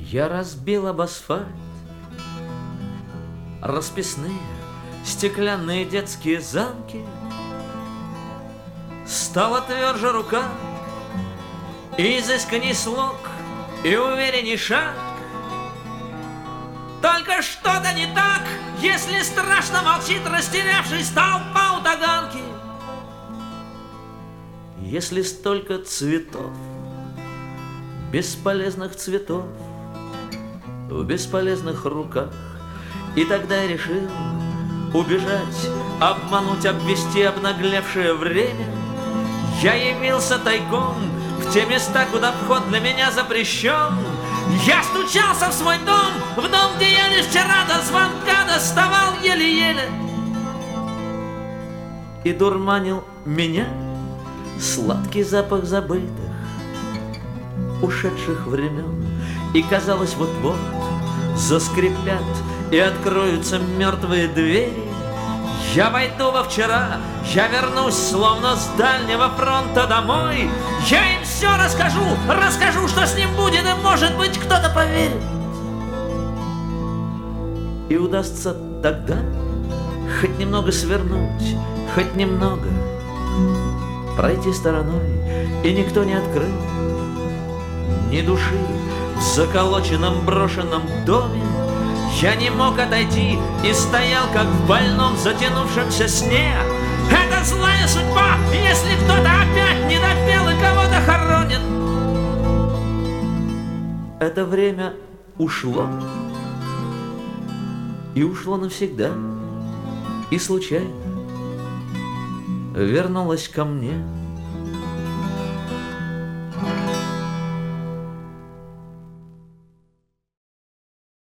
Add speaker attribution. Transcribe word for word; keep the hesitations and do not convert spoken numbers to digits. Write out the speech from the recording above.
Speaker 1: Я разбил об асфальт расписные стеклянные детские замки. Стала тверже рука, и изысканней слог, и уверенней шаг. Только что-то не так, если страшно молчит растерявшись толпа у Таганки. Если столько цветов, бесполезных цветов в бесполезных руках. И тогда я решил убежать, обмануть, обвести обнаглевшее время. Я явился тайком в те места, куда вход для меня запрещен. Я стучался в свой дом, в дом, где я лишь вчера до звонка доставал еле-еле. И дурманил меня сладкий запах забытых, ушедших времен. И казалось, вот-вот заскрипят и откроются мертвые двери. Я войду во вчера, я вернусь, словно с дальнего фронта домой. Я им все расскажу, расскажу, что с ним будет, и, может быть, кто-то поверит. И удастся тогда хоть немного свернуть, хоть немного пройти стороной, и никто не открыл ни души в заколоченном брошенном доме. Я не мог отойти и стоял, как в больном затянувшемся сне. Это злая судьба, если кто-то опять не допел и кого-то хоронит. Это время ушло, и ушло навсегда, и случайно вернулось ко мне.